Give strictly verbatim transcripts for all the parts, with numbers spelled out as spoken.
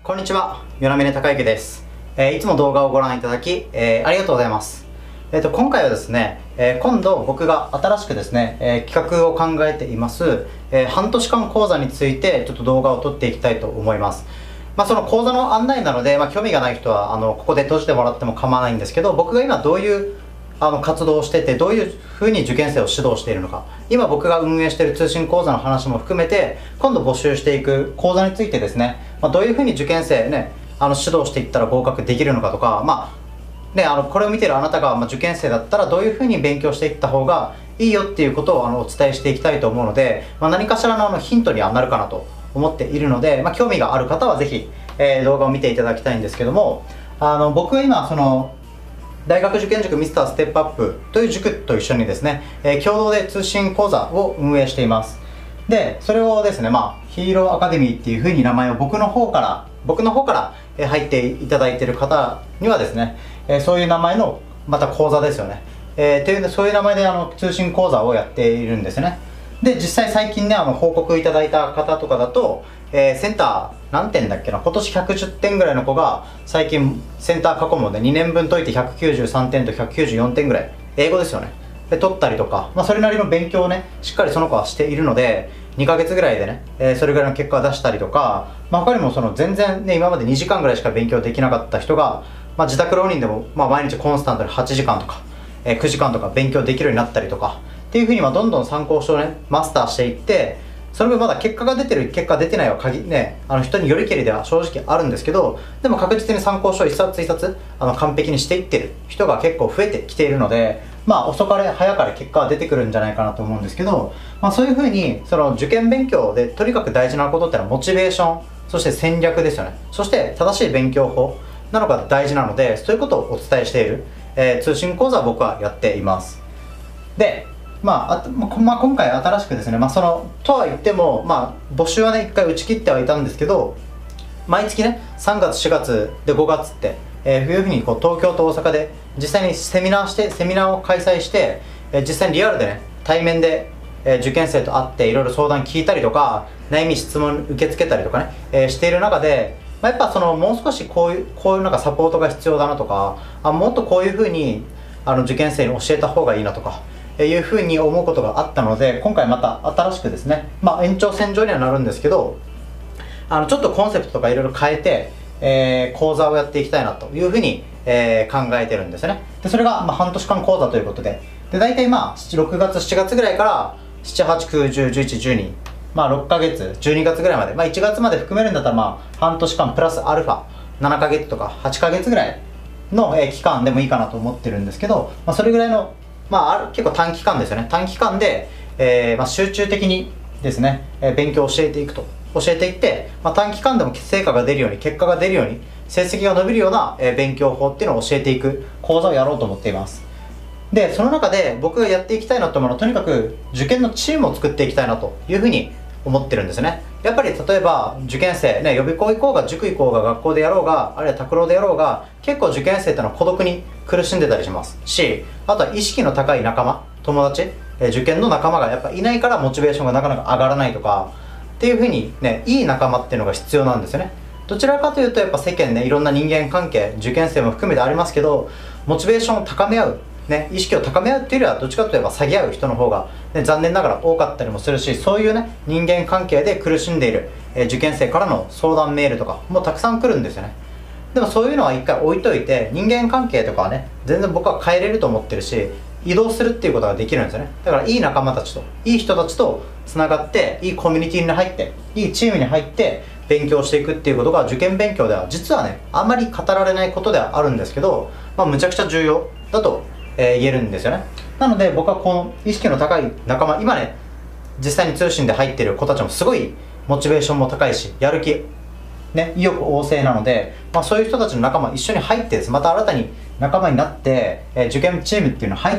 こんにちは、与那嶺孝之です。えーいつも動画をご覧いただき、えーありがとうございます。えっと、今回はですね、えー今度僕が新しくですね、えー企画を考えています、えー半年間講座についてちょっと動画を撮っていきたいと思います。まあ、その講座の案内なので、まあ、興味がない人はあのここで閉じてもらっても構わないんですけど、僕が今どういうあの活動をしてて、どういう風に受験生を指導しているのか、今僕が運営している通信講座の話も含めて、今度募集していく講座についてですね、まあ、どういう風に受験生ね、あの指導していったら合格できるのかとか、まあね、あのこれを見ているあなたが、まあ、受験生だったらどういう風に勉強していった方がいいよっていうことをあのお伝えしていきたいと思うので、まあ、何かしらのあのヒントにはなるかなと思っているので、まあ、興味がある方はぜひ、えー動画を見ていただきたいんですけども、あの僕は今その大学受験塾ミスターステップアップという塾と一緒にですね、えー共同で通信講座を運営しています。で、それをですね、まあ、ヒーローアカデミーっていう風に名前を僕の方から、僕の方からえー入っていただいている方にはですね、えーそういう名前の、また講座ですよね。えー、っていうね、そういう名前であの通信講座をやっているんですね。で、実際最近ね、あの報告いただいた方とかだと、えーセンター何点だっけな、今年ひゃくじゅってんぐらいの子が最近センター過去問でにねんぶん解いてひゃくきゅうじゅうさんてんとひゃくきゅうじゅうよんてんぐらい、英語ですよね、で取ったりとか、まあ、それなりの勉強をねしっかりその子はしているので、にかげつぐらいでね、えーそれぐらいの結果を出したりとか、まあ、他にもその全然ね今までにじかんぐらいしか勉強できなかった人が、まあ、自宅浪人でも、まあ、毎日コンスタントにはちじかんとか、えーくじかんとか勉強できるようになったりとかっていうふうにまあどんどん参考書をねマスターしていって、その分まだ結果が出てる結果出てないは限ね、あの人によりけりでは正直あるんですけど、でも確実に参考書一冊一冊あの完璧にしていってる人が結構増えてきているので、まあ遅かれ早かれ結果は出てくるんじゃないかなと思うんですけど、まあ、そういうふうにその受験勉強でとにかく大事なことってのはモチベーション、そして戦略ですよね。そして正しい勉強法なのが大事なので、そういうことをお伝えしている、えー通信講座を僕はやっています。で、まあ、あとまあ、まあ今回新しくですね、まあ、そのとは言っても、まあ、募集はね一回打ち切ってはいたんですけど、毎月ねさんがつしがつでごがつって、えー、冬にこう東京と大阪で実際にセミナーしてセミナーを開催して、えー実際にリアルでね対面で、えー受験生と会っていろいろ相談聞いたりとか、悩み質問受け付けたりとかね、えーしている中で、まあ、やっぱそのもう少しこういうこういうなんかサポートが必要だなとか、あもっとこういうふうにあの受験生に教えた方がいいなとかいうふうに思うことがあったので、今回また新しくですね、まあ、延長線上にはなるんですけど、あのちょっとコンセプトとかいろいろ変えて、えー講座をやっていきたいなというふうに、えー考えてるんですね。でそれが、まあ、半年間講座ということで、で大体まあろくがつしちがつぐらいからなな、はち、く、じゅう、じゅういち、じゅうに、まあろっかげつじゅうにがつぐらいまで、まあ、いちがつまで含めるんだったらまあ半年間プラスアルファななかげつとかはちかげつぐらいの、えー期間でもいいかなと思ってるんですけど、まあ、それぐらいのまあ、ある結構短期間ですよね。短期間で、えーまあ、集中的にですね、えー勉強を教えていくと。教えていって、まあ、短期間でも成果が出るように、結果が出るように、成績が伸びるような、えー勉強法っていうのを教えていく講座をやろうと思っています。で、その中で僕がやっていきたいなと思うのは、とにかく受験のチームを作っていきたいなというふうに思ってるんですね。やっぱり例えば受験生、ね、予備校行こうが塾行こうが学校でやろうが、あるいは拓郎でやろうが、結構受験生ってのは孤独に苦しんでたりしますし、あとは意識の高い仲間、友達、えー受験の仲間がやっぱいないからモチベーションがなかなか上がらないとかっていうふうにね、いい仲間っていうのが必要なんですよね。どちらかというとやっぱ世間ね、いろんな人間関係、受験生も含めてありますけど、モチベーションを高め合う、ね、意識を高め合うっていうよりはどっちかといえば下げ合う人の方が、ね、残念ながら多かったりもするし、そういうね人間関係で苦しんでいる、えー受験生からの相談メールとかもたくさん来るんですよね。でもそういうのは一回置いといて、人間関係とかはね全然僕は変えれると思ってるし、移動するっていうことができるんですよね。だからいい仲間たちといい人たちとつながって、いいコミュニティに入って、いいチームに入って勉強していくっていうことが受験勉強では実はねあまり語られないことではあるんですけど、まあむちゃくちゃ重要だと、えー言えるんですよね。なので僕はこの意識の高い仲間、今ね実際に通信で入ってる子たちもすごいモチベーションも高いし、やる気ね、意欲旺盛なので、まあ、そういう人たちの仲間一緒に入ってです、また新たに仲間になって、えー受験チームっていうの入って、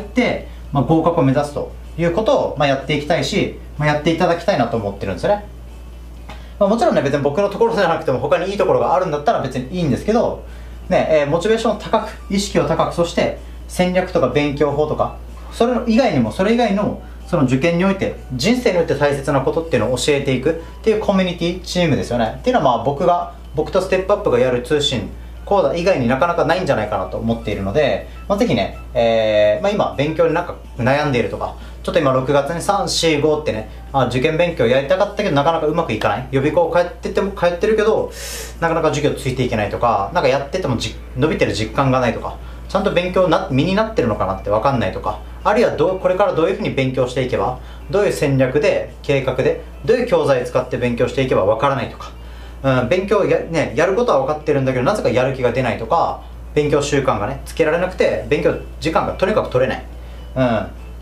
まあ、合格を目指すということを、まあ、やっていきたいし、まあ、やっていただきたいなと思ってるんですよね。まあ、もちろんね別に僕のところじゃなくても他にいいところがあるんだったら別にいいんですけど、ねえーモチベーションを高く、意識を高く、そして戦略とか勉強法とか、それ以外にもそれ以外のその受験において人生において大切なことっていうのを教えていくっていうコミュニティチームですよね。っていうのはまあ僕が僕とステップアップがやる通信講座以外になかなかないんじゃないかなと思っているので、まあ、ぜひね、えーまあ、今勉強になんか悩んでいるとか、ちょっと今ろくがつにさん、よん、ごってね、あ受験勉強やりたかったけどなかなかうまくいかない、予備校通ってても通ってるけどなかなか授業ついていけないとか、なんかやっててもじ伸びてる実感がないとか、ちゃんと勉強な身になってるのかなって分かんないとか、あるいはどうこれからどういうふうに勉強していけば、どういう戦略で計画でどういう教材を使って勉強していけば分からないとか、うん、勉強や、ね、やることは分かってるんだけどなぜかやる気が出ないとか、勉強習慣がねつけられなくて勉強時間がとにかく取れない、うん、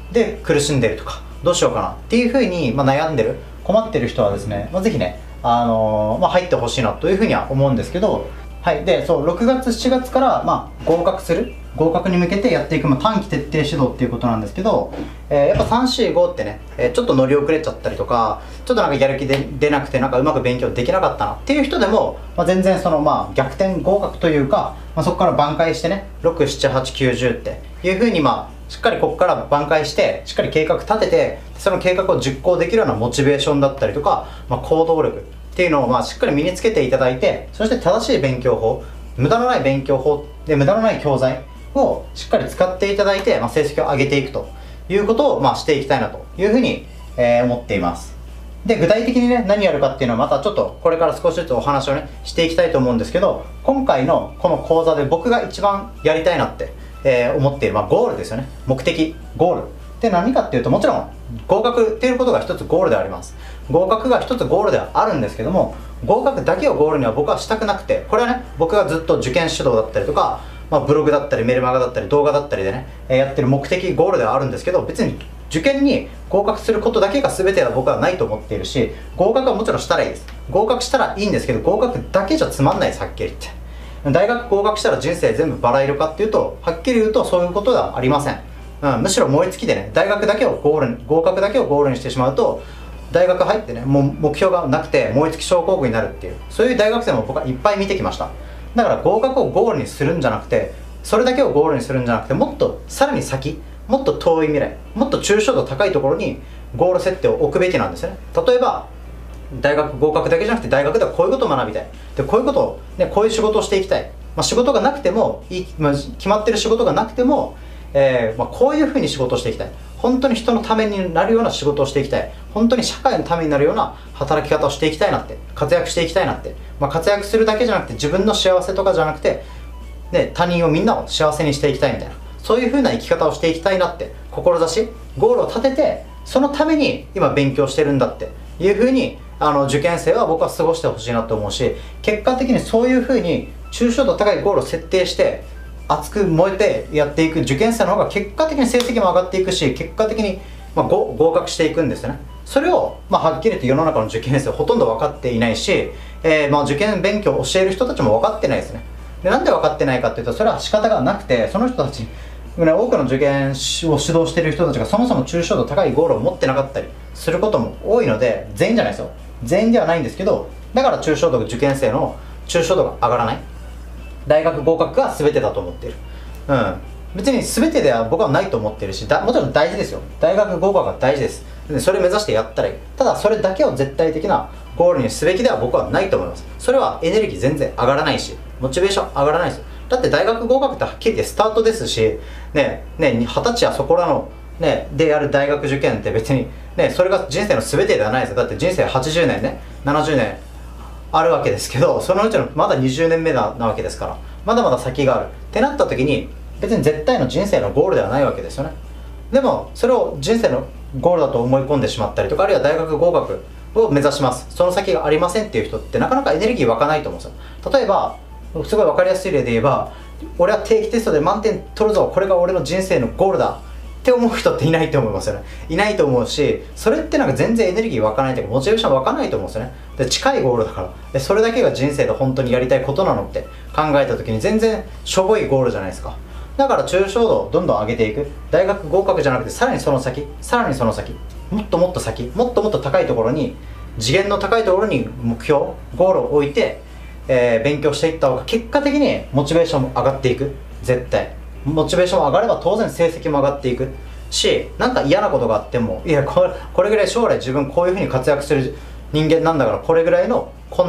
で苦しんでるとか、どうしようかなっていうふうに、まあ、悩んでる困ってる人はですね、まあ、ぜひね、あのーまあ、入ってほしいなというふうには思うんですけど、はい、でそうろくがつしちがつから、まあ、合格する合格に向けてやっていく、まあ、短期徹底指導っていうことなんですけど、えー、やっぱさん、よん、ごってね、えー、ちょっと乗り遅れちゃったりとか、ちょっとなんかやる気で出なくてなんかうまく勉強できなかったなっていう人でも、まあ、全然そのまあ逆転合格というか、まあ、そこから挽回してねろく、なな、はち、きゅう、じゅうっていうふうに、まあしっかりここから挽回してしっかり計画立てて、その計画を実行できるようなモチベーションだったりとか、まあ、行動力っていうのをまあしっかり身につけていただいて、そして正しい勉強法、無駄のない勉強法で無駄のない教材をしっかり使っていただいて、まあ、成績を上げていくということを、まあ、していきたいなというふうに、えー、思っています。で具体的にね何やるかっていうのはまたちょっとこれから少しずつお話をねしていきたいと思うんですけど、今回のこの講座で僕が一番やりたいなって、えー、思っている、まあ、ゴールですよね。目的ゴールって何かっていうと、もちろん合格っていうことが一つゴールであります。合格が一つゴールではあるんですけども、合格だけをゴールには僕はしたくなくて、これはね僕がずっと受験指導だったりとか、まあ、ブログだったりメルマガだったり動画だったりでね、えー、やってる目的ゴールではあるんですけど、別に受験に合格することだけが全ては僕はないと思っているし、合格はもちろんしたらいいです。合格したらいいんですけど、合格だけじゃつまんないです。はっきり言って大学合格したら人生全部バラ色かっていうと、はっきり言うとそういうことではありません。うん、むしろ燃え尽きでね、大学だけをゴールに合格だけをゴールにしてしまうと、大学入ってねもう目標がなくて燃え尽き症候群になるっていう、そういう大学生も僕はいっぱい見てきました。だから合格をゴールにするんじゃなくて、それだけをゴールにするんじゃなくて、もっとさらに先、もっと遠い未来、もっと抽象度高いところにゴール設定を置くべきなんですよね。例えば大学合格だけじゃなくて、大学ではこういうことを学びたい、でこういうことを、ね、こういう仕事をしていきたい、まあ、仕事がなくてもいい、まあ、決まってる仕事がなくても、えーまあ、こういうふうに仕事をしていきたい、本当に人のためになるような仕事をしていきたい、本当に社会のためになるような働き方をしていきたいなって、活躍していきたいなって、まあ、活躍するだけじゃなくて自分の幸せとかじゃなくて、ね、他人をみんなを幸せにしていきたいみたいな、そういうふうな生き方をしていきたいなって志ゴールを立てて、そのために今勉強してるんだっていうふうに、あの受験生は僕は過ごしてほしいなと思うし、結果的にそういうふうに抽象度高いゴールを設定して熱く燃えてやっていく受験生の方が結果的に成績も上がっていくし、結果的に、まあ、合格していくんですよね。それを、まあ、はっきり言って世の中の受験生はほとんど分かっていないし、えーまあ、受験勉強を教える人たちも分かってないですね。でなんで分かってないかっていうと、それは仕方がなくて、その人たち、ね、多くの受験を指導している人たちがそもそも抽象度高いゴールを持ってなかったりすることも多いので、全員じゃないですよ、全員ではないんですけど、だから抽象度受験生の抽象度が上がらない、大学合格が全てだと思っている。うん、別に全てでは僕はないと思っているし、だもちろん大事ですよ。大学合格が大事です。でそれを目指してやったらいい。ただそれだけを絶対的なゴールにすべきでは僕はないと思います。それはエネルギー全然上がらないし、モチベーション上がらないですよ。だって大学合格ってはっきり言ってスタートですし、ねね、二十歳やそこらの、ね、でやる大学受験って別に、ね、それが人生の全てではないですよ。だって人生はちじゅうねんね、ななじゅうねんあるわけですけど、そのうちのまだにじゅうねんめ な, なわけですから、まだまだ先があるってなった時に、別に絶対の人生のゴールではないわけですよね。でもそれを人生のゴールだと思い込んでしまったりとか、あるいは大学合格を目指します、その先がありませんっていう人ってなかなかエネルギー湧かないと思うんですよ。例えばすごい分かりやすい例で言えば、俺は定期テストで満点取るぞ、これが俺の人生のゴールだって思う人っていないと思いますよね。いないと思うし、それってなんか全然エネルギー湧かないというか、モチベーション湧かないと思うんですよね。で近いゴールだから、でそれだけが人生で本当にやりたいことなのって考えた時に全然しょぼいゴールじゃないですか。だから抽象度をどんどん上げていく、大学合格じゃなくてさらにその先、さらにその先、もっともっと先、もっともっと高いところに、次元の高いところに目標ゴールを置いて、えー、勉強していった方が結果的にモチベーションも上がっていく。絶対モチベーションも上がれば当然成績も上がっていくし、なんか嫌なことがあっても、いやこれ、これぐらい将来自分こういうふうに活躍する人間なんだから、これぐらいの困難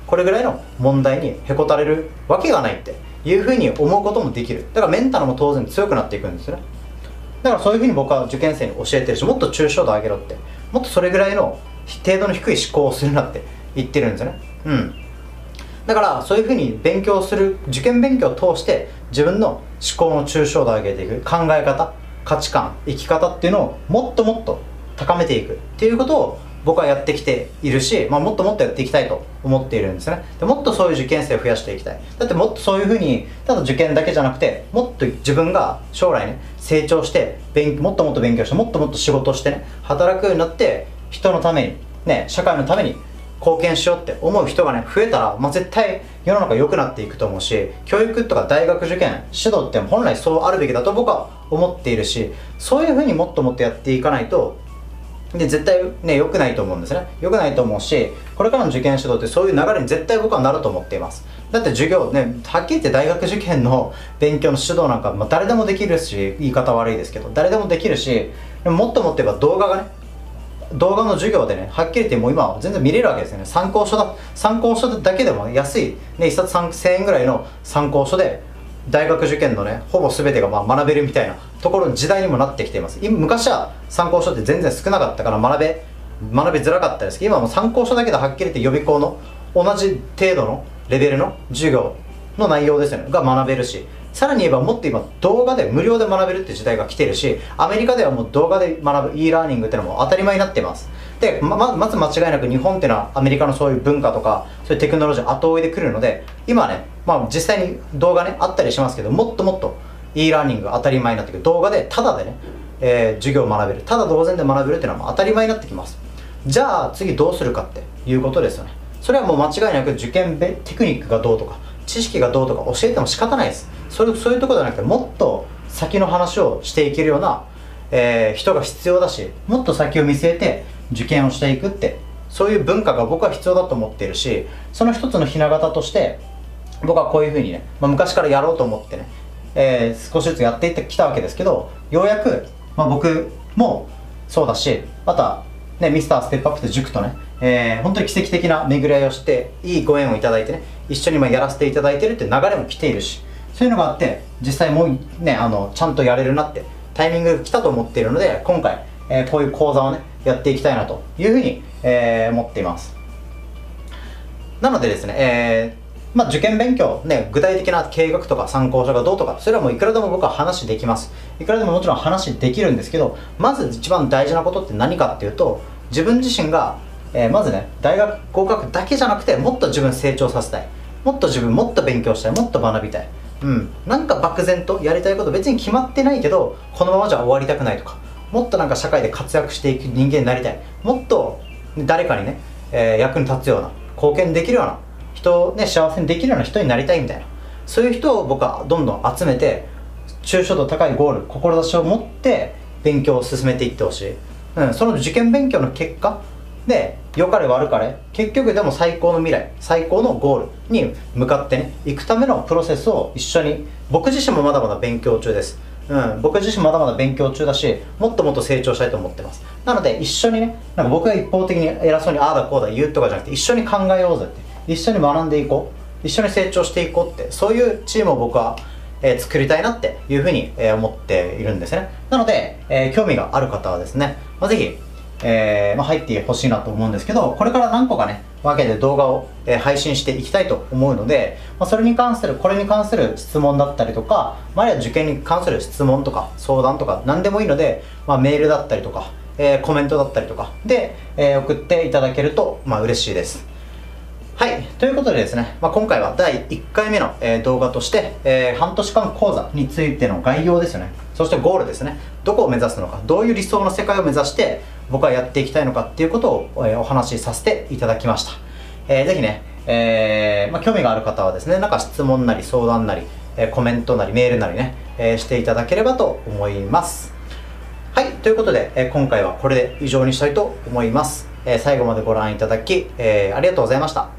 これぐらいの問題にへこたれるわけがないっていうふうに思うこともできる。だからメンタルも当然強くなっていくんですよね。だからそういうふうに僕は受験生に教えてるし、もっと抽象度上げろって、もっとそれぐらいの程度の低い思考をするなって言ってるんですよね。うんだからそういうふうに勉強する、受験勉強を通して自分の思考の抽象度を上げていく、考え方、価値観、生き方っていうのをもっともっと高めていくっていうことを僕はやってきているし、まあ、もっともっとやっていきたいと思っているんですね。でもっとそういう受験生を増やしていきたい。だってもっとそういうふうにただ受験だけじゃなくて、もっと自分が将来ね成長して勉もっともっと勉強して、もっともっと仕事をしてね働くようになって、人のためにね社会のために貢献しようって思う人がね増えたら、まあ、絶対世の中良くなっていくと思うし、教育とか大学受験指導って本来そうあるべきだと僕は思っているし、そういうふうにもっともっとやっていかないとで絶対ね良くないと思うんですね。良くないと思うし、これからの受験指導ってそういう流れに絶対僕はなると思っています。だって授業ね、はっきり言って大学受験の勉強の指導なんか、まあ、誰でもできるし、言い方悪いですけど誰でもできるし、でももっともっと言えば動画がね動画の授業でね、はっきり言ってもう今は全然見れるわけですよね。参考書だ、参考書だけでも安い、ね、いっさつせんえんぐらいの参考書で、大学受験のね、ほぼ全てがまあ学べるみたいなところの時代にもなってきています。今昔は参考書って全然少なかったから学べ、学びづらかったですけど、今はもう参考書だけではっきり言って予備校の同じ程度のレベルの授業の内容ですよね、が学べるし、さらに言えばもっと今動画で無料で学べるって時代が来てるし、アメリカではもう動画で学ぶ e ラーニングっていうのも当たり前になっています。で ま, まず間違いなく日本っていうのはアメリカのそういう文化とかそういうテクノロジー後追いで来るので、今はね、まあ、実際に動画ねあったりしますけど、もっともっと e ラーニングが当たり前になってくる。動画でタダでね、えー、授業を学べる、ただ同然で学べるっていうのはもう当たり前になってきます。じゃあ次どうするかっていうことですよね。それはもう間違いなく受験テクニックがどうとか知識がどうとか教えても仕方ないです。それそういうところじゃなくて、もっと先の話をしていけるような、えー、人が必要だし、もっと先を見据えて受験をしていくって、そういう文化が僕は必要だと思っているし、その一つのひな形として僕はこういうふうにね、まあ、昔からやろうと思ってね、えー、少しずつやっていってきたわけですけど、ようやく、まあ、僕もそうだし、またね、ミスターステップアップと塾とね、えー、本当に奇跡的な巡り合いをして、いいご縁をいただいてね、一緒にまあやらせていただいてるっていう流れも来ているし、そういうのがあって、実際もうね、あの、ちゃんとやれるなって、タイミングが来たと思っているので、今回、えー、こういう講座をね、やっていきたいなというふうに、えー、思っています。なのでですね、えー、まあ受験勉強、ね、具体的な計画とか参考書がどうとか、それはもういくらでも僕は話できます。いくらでももちろん話できるんですけど、まず一番大事なことって何かっていうと、自分自身が、えー、まずね、大学合格だけじゃなくて、もっと自分成長させたい。もっと自分もっと勉強したい。もっと学びたい。うん。なんか漠然とやりたいこと別に決まってないけど、このままじゃ終わりたくないとか、もっとなんか社会で活躍していく人間になりたい。もっと誰かにね、えー、役に立つような、貢献できるような、人をね、幸せにできるような人になりたいみたいな。そういう人を僕はどんどん集めて、抽象度高いゴール、志を持って勉強を進めていってほしい。うん、その受験勉強の結果で、良かれ悪かれ、結局でも最高の未来、最高のゴールに向かってね、行くためのプロセスを一緒に、僕自身もまだまだ勉強中です。うん、僕自身まだまだ勉強中だし、もっともっと成長したいと思ってます。なので一緒にね、なんか僕が一方的に偉そうにああだこうだ言うとかじゃなくて、一緒に考えようぜって、一緒に学んでいこう、一緒に成長していこうって、そういうチームを僕は、えー、作りたいなっていうふうに、えー、思っているんですね。なので、えー、興味がある方はですね、まあ、ぜひ、えーまあ、入ってほしいなと思うんですけど、これから何個かね、分けて動画を、えー、配信していきたいと思うので、まあ、それに関する、これに関する質問だったりとか、まあ、あるいは受験に関する質問とか相談とか何でもいいので、まあ、メールだったりとか、えー、コメントだったりとかで、えー、送っていただけると、まあ、嬉しいです。はい。ということでですね、まあ、今回はだいいっかいめの、えー、動画として、えー、半年間講座についての概要ですよね。そしてゴールですね。どこを目指すのか、どういう理想の世界を目指して僕はやっていきたいのかっていうことを、えー、お話しさせていただきました。えー、ぜひね、えーまあ、興味がある方はですね、なんか質問なり相談なり、えー、コメントなりメールなりね、えー、していただければと思います。はい。ということで、えー、今回はこれで以上にしたいと思います。えー、最後までご覧いただき、えー、ありがとうございました。